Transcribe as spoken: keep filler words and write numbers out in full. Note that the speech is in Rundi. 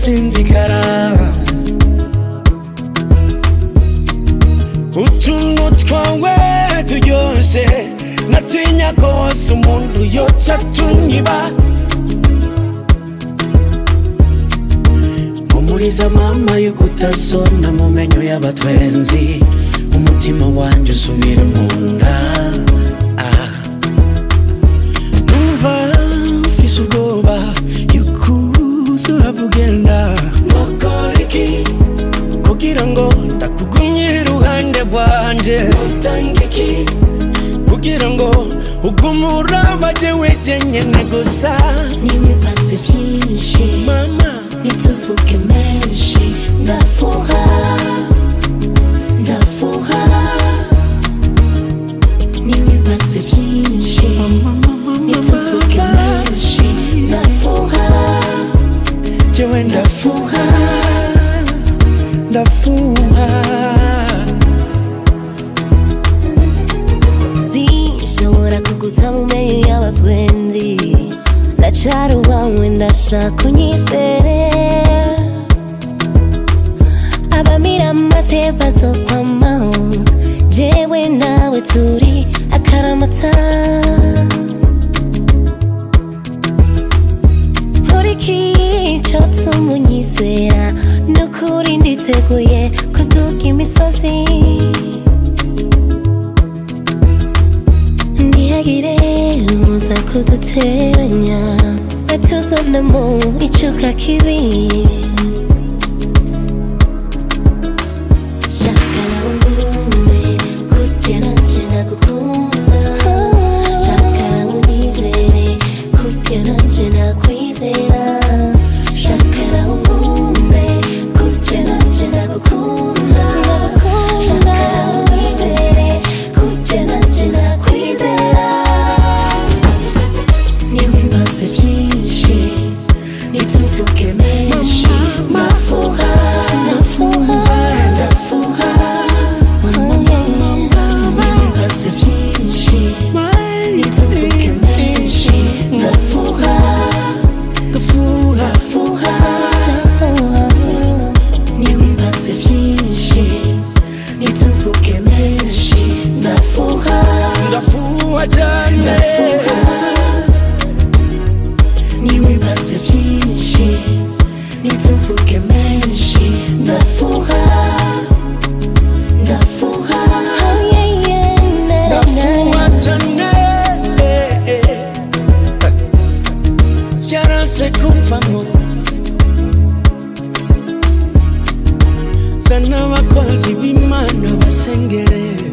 sinzikara utuntu twawe turyoshe natinya kose umuntu yoca tunyiba mumuriza mama yuko utazona mu menyo y'abatwenzi umutima wanje usubire mu nda numva ufise ubwoba yuko uzabugenda mukoriki kugira ngo ndakugumye iruhande rwanje utangiki kugira ngo ugumura baje wejenye nagusa nibibaze byinshi mama nituvuge menshi ndafuha ndafuha nibibaze byinshi nituvuge menshi ndafuha jewe ndafuha ndafuha sinshobora kuguta mu menyo y'abatwenzi ndacara uwawe ndashaka unyizere abamira amate bazokwamaho jewe nawe turi akaramata nkuriki ico tumunyizera nukuri nditeguye kuduga imisozi ntihagire uza kuduteranya atuzanamo icuka kibi shaka nawe ngume kurya nanje nagukunda shaka nawe unyizere kurya nanje nakwizera shaka nawe ngume kurya nanje nagukunda shaka nawe unyizere kurya nanje nakwizera nibibaze byinshi nituvuge menshi ndafuha ndafuha ndafuha nibibaze byinshi nituvuge menshi ndafuha ndafuha ndafuha ndafuha nibibaze byinshi nituvuge menshi ndafuha ndafuha cyane nibibaze byinshi nituvuge menshi ndafuha ndafuha ndafuha cyane vyaranse kumvamo sana abakozi b'Imana basengere